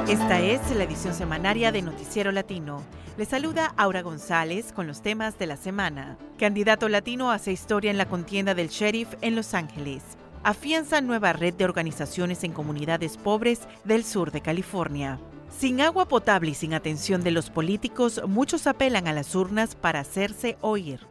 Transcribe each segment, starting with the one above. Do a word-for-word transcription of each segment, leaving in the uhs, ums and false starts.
Esta es la edición semanaria de Noticiero Latino. Les saluda Aura González con los temas de la semana. Candidato latino hace historia en la contienda del sheriff en Los Ángeles. Afianza nueva red de organizaciones en comunidades pobres del sur de California. Sin agua potable y sin atención de los políticos, muchos apelan a las urnas para hacerse oír.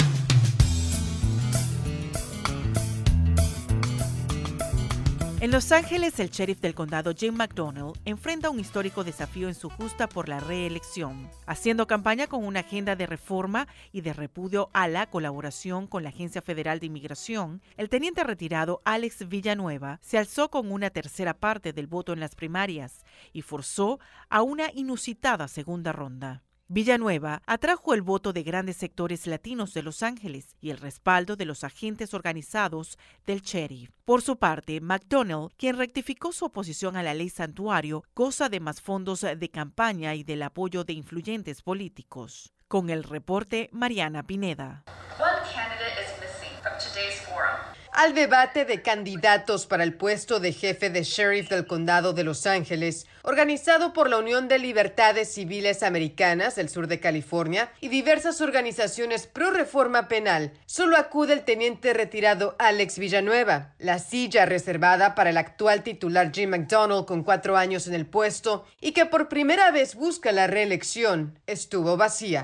En Los Ángeles, el sheriff del condado Jim McDonnell enfrenta un histórico desafío en su justa por la reelección, haciendo campaña con una agenda de reforma y de repudio a la colaboración con la Agencia Federal de Inmigración. El teniente retirado Alex Villanueva se alzó con una tercera parte del voto en las primarias y forzó a una inusitada segunda ronda. Villanueva atrajo el voto de grandes sectores latinos de Los Ángeles y el respaldo de los agentes organizados del sheriff. Por su parte, McDonnell, quien rectificó su oposición a la ley santuario, goza de más fondos de campaña y del apoyo de influyentes políticos. Con el reporte, Mariana Pineda. Al debate de candidatos para el puesto de jefe de sheriff del condado de Los Ángeles, organizado por la Unión de Libertades Civiles Americanas del sur de California y diversas organizaciones pro reforma penal, solo acude el teniente retirado Alex Villanueva. La silla reservada para el actual titular Jim McDonnell, con cuatro años en el puesto y que por primera vez busca la reelección, estuvo vacía.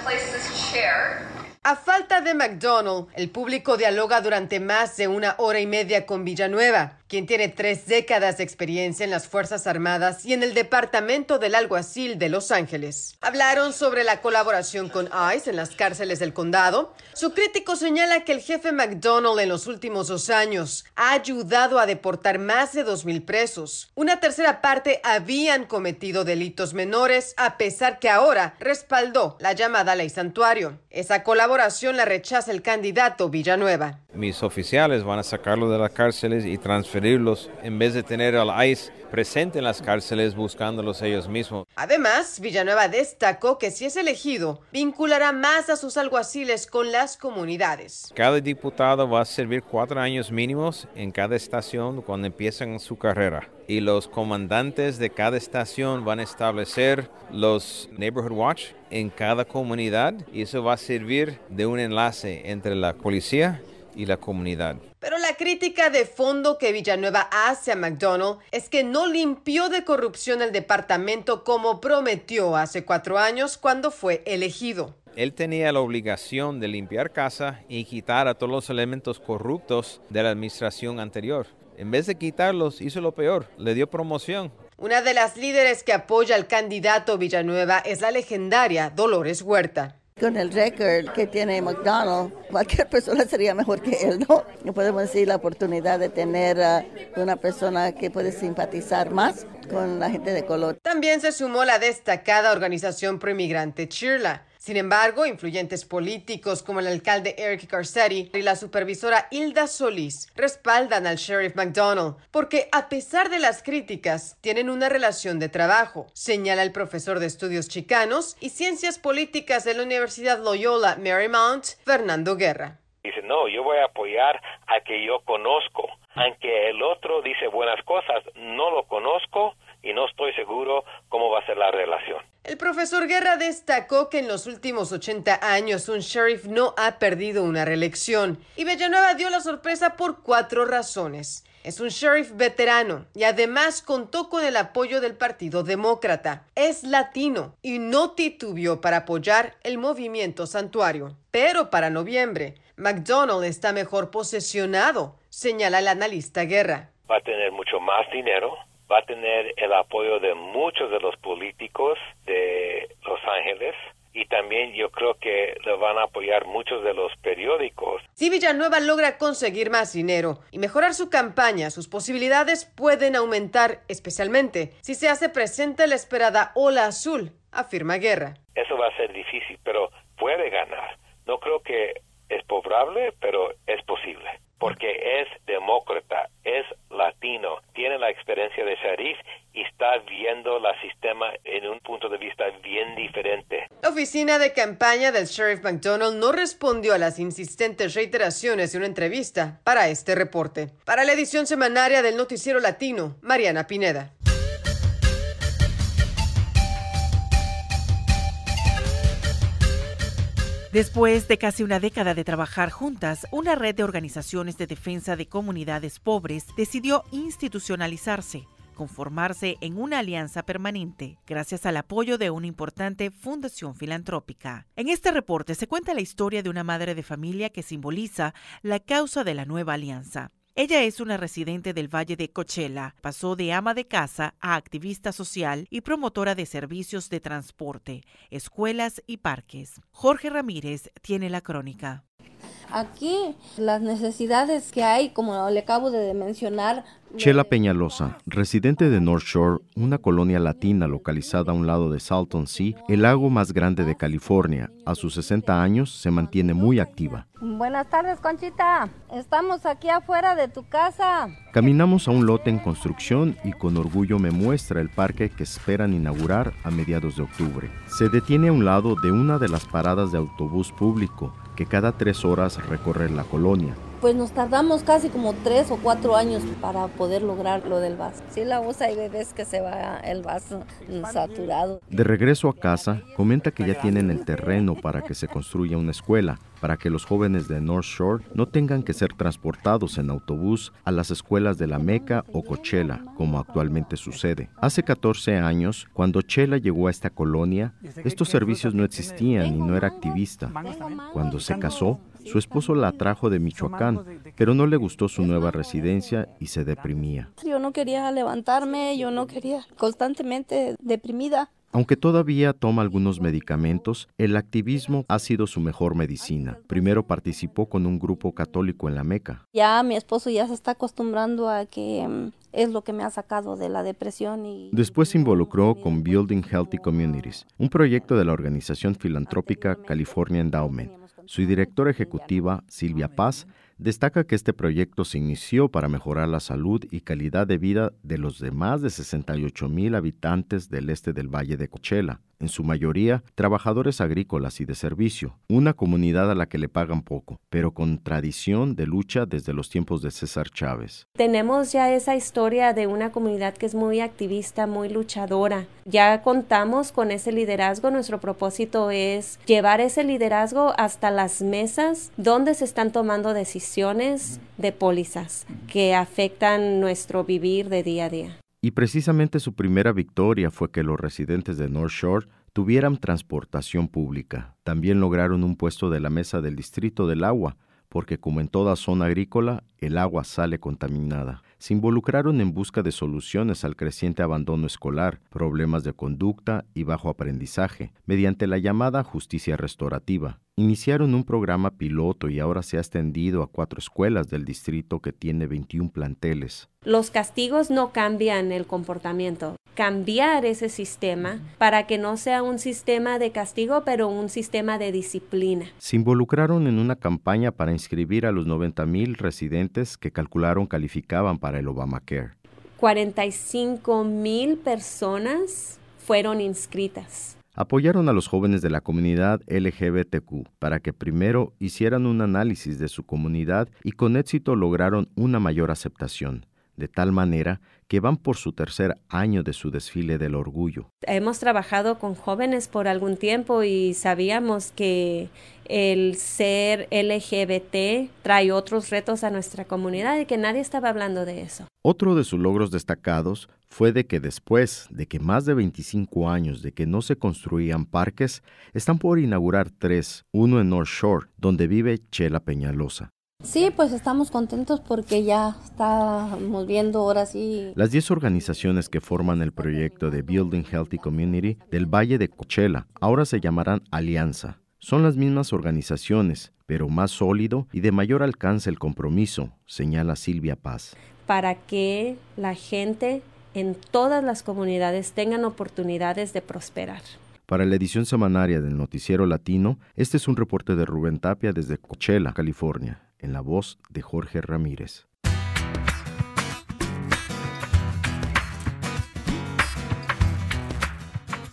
A falta de McDonnell, el público dialoga durante más de una hora y media con Villanueva, quien tiene tres décadas de experiencia en las Fuerzas Armadas y en el Departamento del Alguacil de Los Ángeles. Hablaron sobre la colaboración con ICE en las cárceles del condado. Su crítico señala que el jefe McDonnell en los últimos dos años ha ayudado a deportar más de dos mil presos. Una tercera parte habían cometido delitos menores, a pesar que ahora respaldó la llamada ley santuario. Esa colaboración la rechaza el candidato Villanueva. Mis oficiales van a sacarlo de las cárceles y transferirlos en vez de tener al ICE presente en las cárceles buscándolos ellos mismos. Además, Villanueva destacó que si es elegido, vinculará más a sus alguaciles con las comunidades. Cada diputado va a servir cuatro años mínimos en cada estación cuando empiezan su carrera. Y los comandantes de cada estación van a establecer los Neighborhood Watch en cada comunidad y eso va a servir de un enlace entre la policía y la comunidad. Pero la crítica de fondo que Villanueva hace a McDonnell es que no limpió de corrupción el departamento como prometió hace cuatro años cuando fue elegido. Él tenía la obligación de limpiar casa y quitar a todos los elementos corruptos de la administración anterior. En vez de quitarlos, hizo lo peor, le dio promoción. Una de las líderes que apoya al candidato Villanueva es la legendaria Dolores Huerta. Con el récord que tiene McDonnell, cualquier persona sería mejor que él, ¿no? No podemos decir la oportunidad de tener uh, una persona que puede simpatizar más con la gente de color. También se sumó la destacada organización proinmigrante Chirla. Sin embargo, influyentes políticos como el alcalde Eric Garcetti y la supervisora Hilda Solís respaldan al sheriff McDonnell porque, a pesar de las críticas, tienen una relación de trabajo, señala el profesor de estudios chicanos y ciencias políticas de la Universidad Loyola Marymount, Fernando Guerra. Dice, no, yo voy a apoyar a que yo conozco. Aunque el otro dice buenas cosas, no lo conozco y no estoy seguro cómo va a ser la relación. El profesor Guerra destacó que en los últimos ochenta años un sheriff no ha perdido una reelección y Villanueva dio la sorpresa por cuatro razones. Es un sheriff veterano y además contó con el apoyo del Partido Demócrata. Es latino y no titubeó para apoyar el movimiento santuario. Pero para noviembre, McDonnell está mejor posesionado, señala el analista Guerra. Va a tener mucho más dinero. Va a tener el apoyo de muchos de los políticos de Los Ángeles y también yo creo que lo van a apoyar muchos de los periódicos. Si Villanueva logra conseguir más dinero y mejorar su campaña, sus posibilidades pueden aumentar, especialmente si se hace presente la esperada ola azul, afirma Guerra. Eso va a ser difícil, pero puede ganar. No creo que es probable, pero es posible. Porque es demócrata, es latino, tiene la experiencia de sheriff y está viendo el sistema en un punto de vista bien diferente. La oficina de campaña del sheriff McDonnell no respondió a las insistentes reiteraciones de una entrevista para este reporte. Para la edición semanaria del Noticiero Latino, Mariana Pineda. Después de casi una década de trabajar juntas, una red de organizaciones de defensa de comunidades pobres decidió institucionalizarse, conformarse en una alianza permanente, gracias al apoyo de una importante fundación filantrópica. En este reporte se cuenta la historia de una madre de familia que simboliza la causa de la nueva alianza. Ella es una residente del Valle de Coachella, pasó de ama de casa a activista social y promotora de servicios de transporte, escuelas y parques. Jorge Ramírez tiene la crónica. Aquí las necesidades que hay, como le acabo de mencionar. Chela Peñalosa, residente de North Shore, una colonia latina localizada a un lado de Salton Sea, el lago más grande de California. A sus sesenta años se mantiene muy activa. Buenas tardes, Conchita. Estamos aquí afuera de tu casa. Caminamos a un lote en construcción y con orgullo me muestra el parque que esperan inaugurar a mediados de octubre. Se detiene a un lado de una de las paradas de autobús público que cada tres horas recorre la colonia. Pues nos tardamos casi como tres o cuatro años para poder lograr lo del vaso. Sí la usa y ves que se va el vaso saturado. De regreso a casa, comenta que ya tienen el terreno para que se construya una escuela, para que los jóvenes de North Shore no tengan que ser transportados en autobús a las escuelas de La Meca o Coachella, como actualmente sucede. Hace catorce años, cuando Chela llegó a esta colonia, estos servicios no existían y no era activista. Cuando se casó, su esposo la trajo de Michoacán, pero no le gustó su nueva residencia y se deprimía. Yo no quería levantarme, yo no quería, constantemente deprimida. Aunque todavía toma algunos medicamentos, el activismo ha sido su mejor medicina. Primero participó con un grupo católico en La Meca. Ya mi esposo ya se está acostumbrando a que um, es lo que me ha sacado de la depresión. Y después se involucró con Building Healthy Communities, un proyecto de la organización filantrópica California Endowment. Su directora ejecutiva, Silvia Paz, destaca que este proyecto se inició para mejorar la salud y calidad de vida de los demás de sesenta y ocho mil habitantes del este del Valle de Coachella, en su mayoría trabajadores agrícolas y de servicio, una comunidad a la que le pagan poco, pero con tradición de lucha desde los tiempos de César Chávez. Tenemos ya esa historia de una comunidad que es muy activista, muy luchadora. Ya contamos con ese liderazgo. Nuestro propósito es llevar ese liderazgo hasta las mesas donde se están tomando decisiones de pólizas que afectan nuestro vivir de día a día. Y precisamente su primera victoria fue que los residentes de North Shore tuvieran transportación pública. También lograron un puesto de la mesa del Distrito del Agua, porque como en toda zona agrícola, el agua sale contaminada. Se involucraron en busca de soluciones al creciente abandono escolar, problemas de conducta y bajo aprendizaje, mediante la llamada justicia restaurativa. Iniciaron un programa piloto y ahora se ha extendido a cuatro escuelas del distrito que tiene veintiún planteles. Los castigos no cambian el comportamiento. Cambiar ese sistema para que no sea un sistema de castigo, pero un sistema de disciplina. Se involucraron en una campaña para inscribir a los noventa mil residentes que calcularon calificaban para el Obamacare. cuarenta y cinco mil personas fueron inscritas. Apoyaron a los jóvenes de la comunidad L G B T Q para que primero hicieran un análisis de su comunidad y con éxito lograron una mayor aceptación, de tal manera que van por su tercer año de su desfile del orgullo. Hemos trabajado con jóvenes por algún tiempo y sabíamos que el ser L G B T trae otros retos a nuestra comunidad y que nadie estaba hablando de eso. Otro de sus logros destacados fue de que después de que más de veinticinco años de que no se construían parques, están por inaugurar tres, uno en North Shore, donde vive Chela Peñalosa. Sí, pues estamos contentos porque ya estamos viendo ahora sí. Las diez organizaciones que forman el proyecto de Building Healthy Community del Valle de Coachella ahora se llamarán Alianza. Son las mismas organizaciones, pero más sólido y de mayor alcance el compromiso, señala Silvia Paz. Para que la gente en todas las comunidades tengan oportunidades de prosperar. Para la edición semanaria del Noticiero Latino, este es un reporte de Rubén Tapia desde Coachella, California, en la voz de Jorge Ramírez.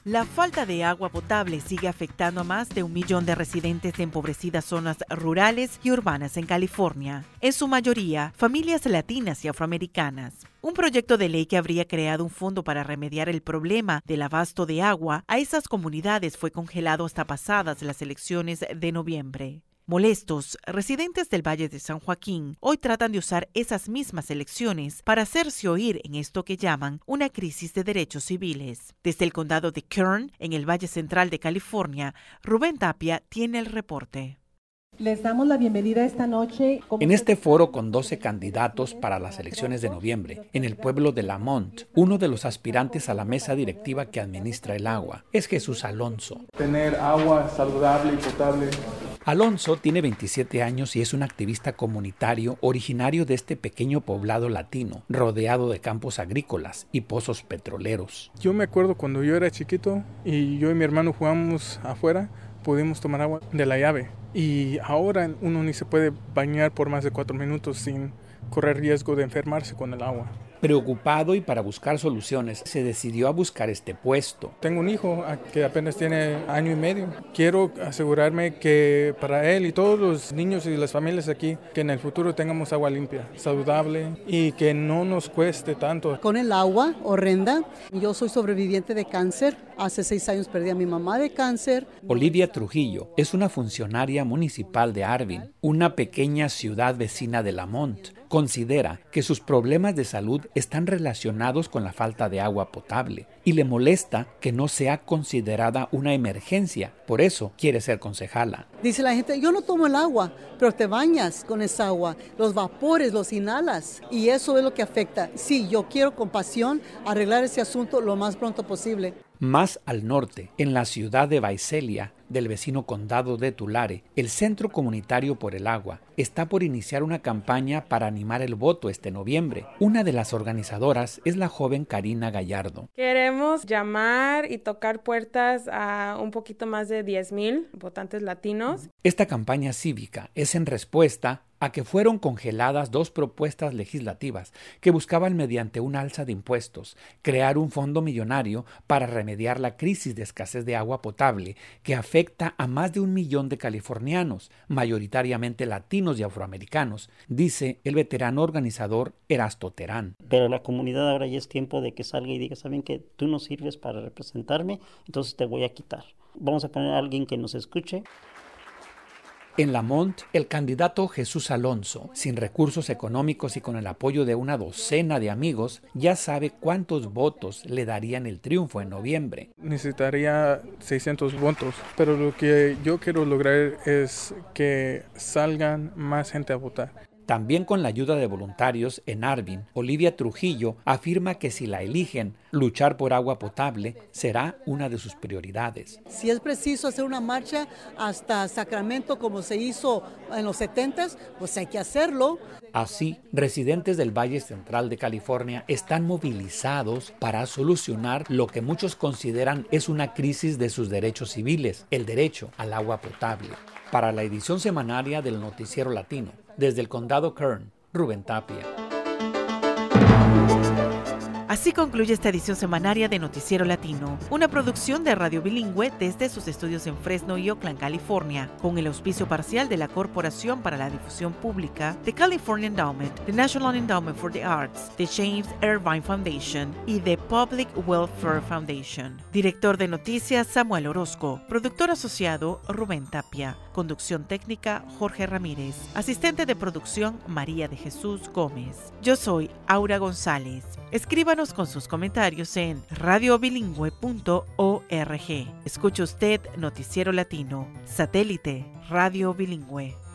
La falta de agua potable sigue afectando a más de un millón de residentes de empobrecidas zonas rurales y urbanas en California, en su mayoría familias latinas y afroamericanas. Un proyecto de ley que habría creado un fondo para remediar el problema del abasto de agua a esas comunidades fue congelado hasta pasadas las elecciones de noviembre. Molestos, residentes del Valle de San Joaquín hoy tratan de usar esas mismas elecciones para hacerse oír en esto que llaman una crisis de derechos civiles. Desde el condado de Kern, en el Valle Central de California, Rubén Tapia tiene el reporte. Les damos la bienvenida esta noche. En este foro con doce candidatos para las elecciones de noviembre, en el pueblo de Lamont, uno de los aspirantes a la mesa directiva que administra el agua es Jesús Alonso. Tener agua saludable y potable. Alonso tiene veintisiete años y es un activista comunitario originario de este pequeño poblado latino, rodeado de campos agrícolas y pozos petroleros. Yo me acuerdo cuando yo era chiquito y yo y mi hermano jugábamos afuera, pudimos tomar agua de la llave. Y ahora uno ni se puede bañar por más de cuatro minutos sin correr riesgo de enfermarse con el agua. Preocupado y para buscar soluciones, se decidió a buscar este puesto. Tengo un hijo que apenas tiene año y medio. Quiero asegurarme que para él y todos los niños y las familias aquí, que en el futuro tengamos agua limpia, saludable y que no nos cueste tanto. Con el agua horrenda, yo soy sobreviviente de cáncer. Hace seis años perdí a mi mamá de cáncer. Olivia Trujillo es una funcionaria municipal de Arvin, una pequeña ciudad vecina de Lamont. Considera que sus problemas de salud están relacionados con la falta de agua potable y le molesta que no sea considerada una emergencia. Por eso quiere ser concejala. Dice la gente, yo no tomo el agua, pero te bañas con esa agua, los vapores los inhalas y eso es lo que afecta. Sí, yo quiero con pasión arreglar ese asunto lo más pronto posible. Más al norte, en la ciudad de Visalia, del vecino condado de Tulare, el Centro Comunitario por el Agua está por iniciar una campaña para animar el voto este noviembre. Una de las organizadoras es la joven Karina Gallardo. Queremos llamar y tocar puertas a un poquito más de diez mil votantes latinos. Esta campaña cívica es en respuesta a que fueron congeladas dos propuestas legislativas que buscaban mediante un alza de impuestos crear un fondo millonario para remediar la crisis de escasez de agua potable que afecta a más de un millón de californianos, mayoritariamente latinos y afroamericanos, dice el veterano organizador Erasto Terán. Pero la comunidad ahora ya es tiempo de que salga y diga, ¿saben que tú no sirves para representarme? Entonces te voy a quitar. Vamos a poner a alguien que nos escuche. En Lamont, el candidato Jesús Alonso, sin recursos económicos y con el apoyo de una docena de amigos, ya sabe cuántos votos le darían el triunfo en noviembre. Necesitaría seiscientos votos, pero lo que yo quiero lograr es que salgan más gente a votar. También con la ayuda de voluntarios en Arvin, Olivia Trujillo afirma que si la eligen, luchar por agua potable será una de sus prioridades. Si es preciso hacer una marcha hasta Sacramento como se hizo en los setentas, pues hay que hacerlo. Así, residentes del Valle Central de California están movilizados para solucionar lo que muchos consideran es una crisis de sus derechos civiles, el derecho al agua potable. Para la edición semanaria del Noticiero Latino, desde el condado Kern, Rubén Tapia. Así concluye esta edición semanaria de Noticiero Latino, una producción de Radio Bilingüe desde sus estudios en Fresno y Oakland, California, con el auspicio parcial de la Corporación para la Difusión Pública, The California Endowment, the National Endowment for the Arts, the James Irvine Foundation y the Public Welfare Foundation. Director de Noticias, Samuel Orozco. Productor asociado, Rubén Tapia. Conducción técnica, Jorge Ramírez. Asistente de producción, María de Jesús Gómez. Yo soy Aura González. Escríbanos con sus comentarios en radio bilingüe punto org. Escuche usted Noticiero Latino, satélite, Radio Bilingüe.